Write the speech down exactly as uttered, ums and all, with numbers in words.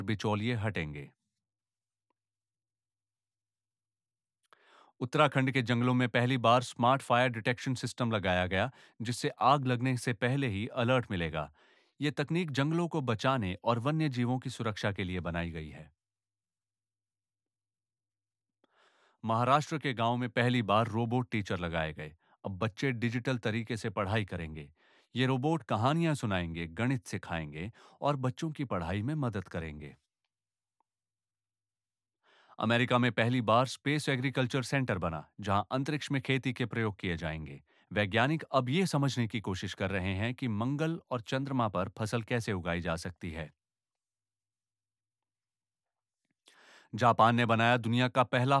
बिचौलिए हटेंगे। उत्तराखंड के जंगलों में पहली बार स्मार्ट फायर डिटेक्शन सिस्टम लगाया गया, जिससे आग लगने से पहले ही अलर्ट मिलेगा। ये तकनीक जंगलों को बचाने और वन्य जीवों की सुरक्षा के लिए बनाई गई है। महाराष्ट्र के गांव में पहली बार रोबोट टीचर लगाए गए। अब बच्चे डिजिटल तरीके से पढ़ाई करेंगे। ये रोबोट कहानियां सुनाएंगे, गणित सिखाएंगे और बच्चों की पढ़ाई में मदद करेंगे। अमेरिका में पहली बार स्पेस एग्रीकल्चर सेंटर बना, जहां अंतरिक्ष में खेती के प्रयोग किए जाएंगे। वैज्ञानिक अब ये समझने की कोशिश कर रहे हैं कि मंगल और चंद्रमा पर फसल कैसे उगाई जा सकती है। जापान ने बनाया दुनिया का पहला